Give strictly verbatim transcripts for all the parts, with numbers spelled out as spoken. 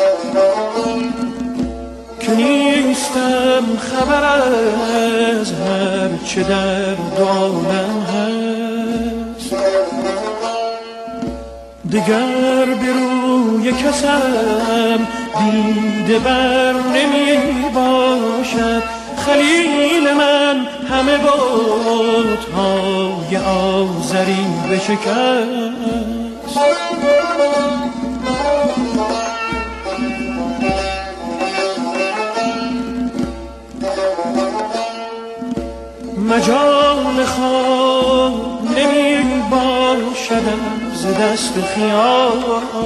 که نیستم خبر از هر چه در دو عالم هست. دگر به روی کسم دیده بر نمی باشد، خلیل من همه بت‌های آزری بشکست. مجال خواب نمی باشدم ز دست خیال،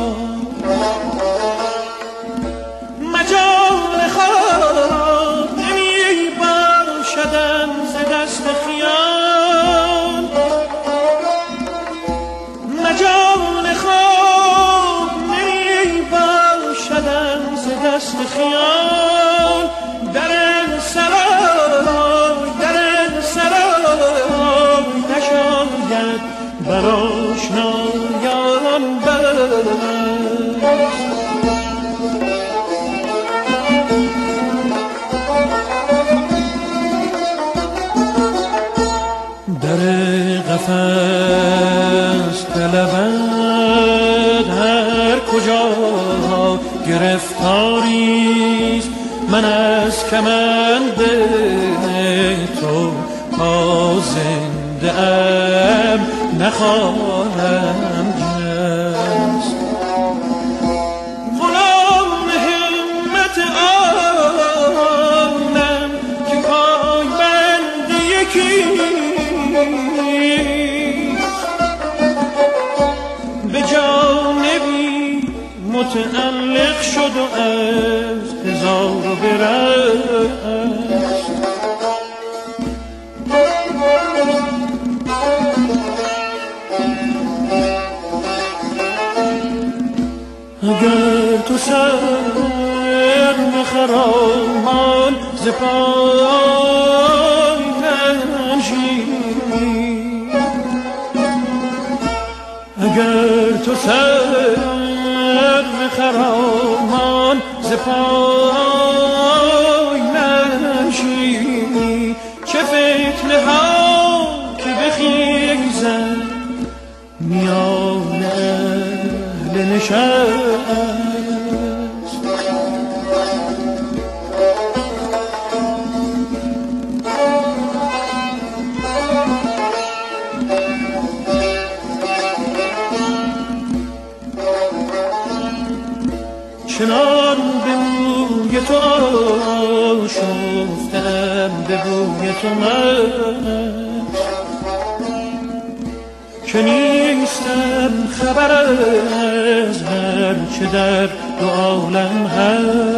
مجال خواب نمی باشدم ز دست خیال، مجال خواب نمی باشدم ز دست خیال. در سرای در سرای نشاید بر آشنایان بست. در قفس طلبد هر کجا گرفتاریست، من از کمند تو تا زنده ام نخواهم جست. غلام همت آنم که پای بند یکیست، به جانبی متعلق شد و از هزار و برست. اگر تو سرم خرامان ز پای ننشینی، اگر تو سرم خرامان ز پای ننشینی، چه فتنه ها که بخیزد میان اهل نشست. چنان به بوی تو آشفتم، به بوی تو من که نیستم خبر از هر چه در دو عالم هست.